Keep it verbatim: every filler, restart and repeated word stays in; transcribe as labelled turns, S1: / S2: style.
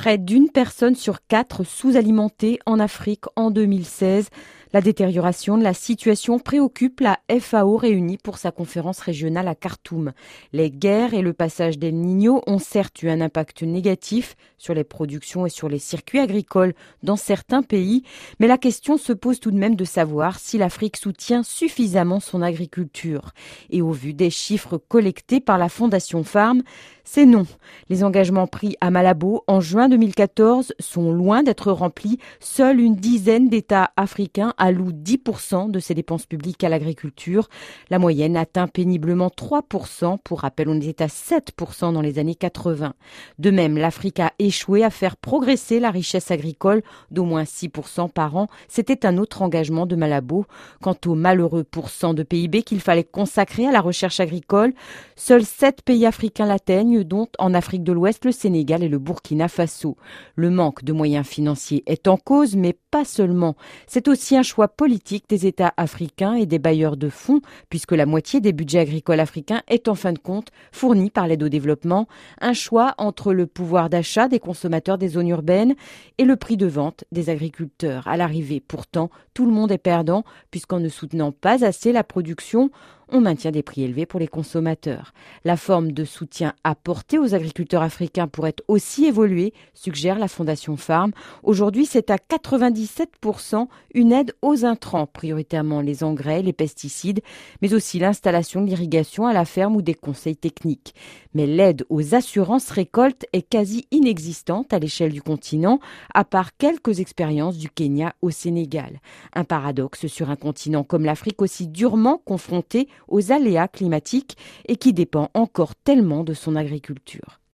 S1: Près d'une personne sur quatre sous-alimentée en Afrique en deux mille seize. La détérioration de la situation préoccupe la F A O réunie pour sa conférence régionale à Khartoum. Les guerres et le passage d'El Niño ont certes eu un impact négatif sur les productions et sur les circuits agricoles dans certains pays, mais la question se pose tout de même de savoir si l'Afrique soutient suffisamment son agriculture. Et au vu des chiffres collectés par la Fondation Farm, c'est non. Les engagements pris à Malabo en juin deux mille quatorze sont loin d'être remplis. Seule une dizaine d'États africains allouent dix pour cent de ses dépenses publiques à l'agriculture. La moyenne atteint péniblement trois pour cent. Pour rappel, on était à sept pour cent dans les années quatre-vingts. De même, l'Afrique a échoué à faire progresser la richesse agricole d'au moins six pour cent par an. C'était un autre engagement de Malabo. Quant au malheureux pourcent de P I B qu'il fallait consacrer à la recherche agricole, seuls sept pays africains l'atteignent, dont en Afrique de l'Ouest, le Sénégal et le Burkina Faso. Le manque de moyens financiers est en cause, mais pas seulement. C'est aussi un choix politique des États africains et des bailleurs de fonds, puisque la moitié des budgets agricoles africains est en fin de compte fournie par l'aide au développement. Un choix entre le pouvoir d'achat des consommateurs des zones urbaines et le prix de vente des agriculteurs. À l'arrivée, pourtant, tout le monde est perdant, puisqu'en ne soutenant pas assez la production, on maintient des prix élevés pour les consommateurs. La forme de soutien apporté aux agriculteurs africains pourrait aussi évoluer, suggère la Fondation Farm. Aujourd'hui, c'est à quatre-vingt-dix-sept pour cent une aide aux intrants, prioritairement les engrais, les pesticides, mais aussi l'installation de l'irrigation à la ferme ou des conseils techniques. Mais l'aide aux assurances récoltes est quasi inexistante à l'échelle du continent, à part quelques expériences du Kenya au Sénégal. Un paradoxe sur un continent comme l'Afrique aussi durement confronté aux aléas climatiques et qui dépend encore tellement de son agriculture.